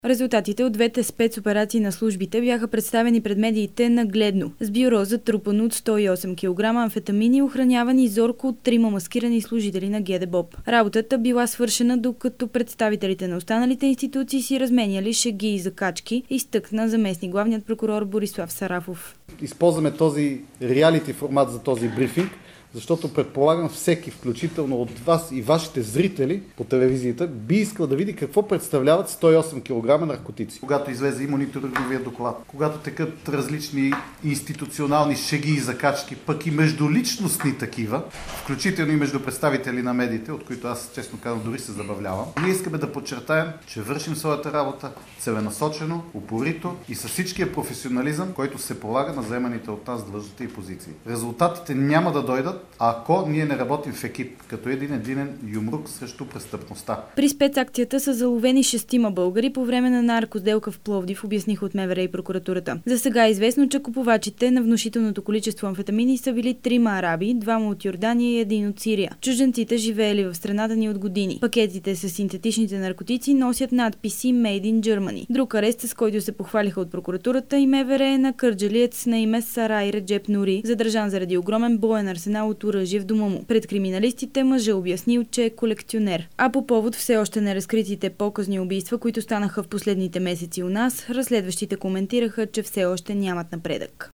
Резултатите от двете спецоперации на службите бяха представени пред медиите нагледно. С бюро затрупано от 108 кг амфетамини, охранявани зорко от 3 маскирани служители на ГДБОП. Работата била свършена, докато представителите на останалите институции си разменяли шеги и закачки, изтъкна заместник главният прокурор Борислав Сарафов. Използваме този реалити формат за този брифинг, защото предполагам всеки, включително от вас и вашите зрители по телевизията, би искал да види какво представляват 108 кг наркотици. Когато излезе и мониторинговия доклад, когато текат различни институционални шеги и закачки, пък и междуличностни такива, включително и между представители на медиите, от които аз честно казвам дори се забавлявам, ние искаме да подчертаем, че вършим своята работа целенасочено, упорито и с всичкия професионализъм, който се полага на заеманите от нас длъжности и позиции. Резултатите няма да дойдат, ако ние не работим в екип, като единен юмрук срещу престъпността. При спецакцията са заловени 6 българи по време на наркосделка в Пловдив, обясниха от МВР и прокуратурата. За сега е известно, че купувачите на внушителното количество амфетамини са били 3 араби, 2 от Йордания и 1 от Сирия. Чужденците живеели в страната ни от години. Пакетите с синтетичните наркотици носят надписи Made in Germany. Друг арест, с който се похвалиха от прокуратурата и МВР, е на кърджалиец на име Сарай Реджеп Нури, задържан заради огромен боен арсенал от оръжие в дома му. Пред криминалистите мъжът обяснил, че е колекционер. А по повод все още неразкритите показни убийства, които станаха в последните месеци у нас, разследващите коментираха, че все още нямат напредък.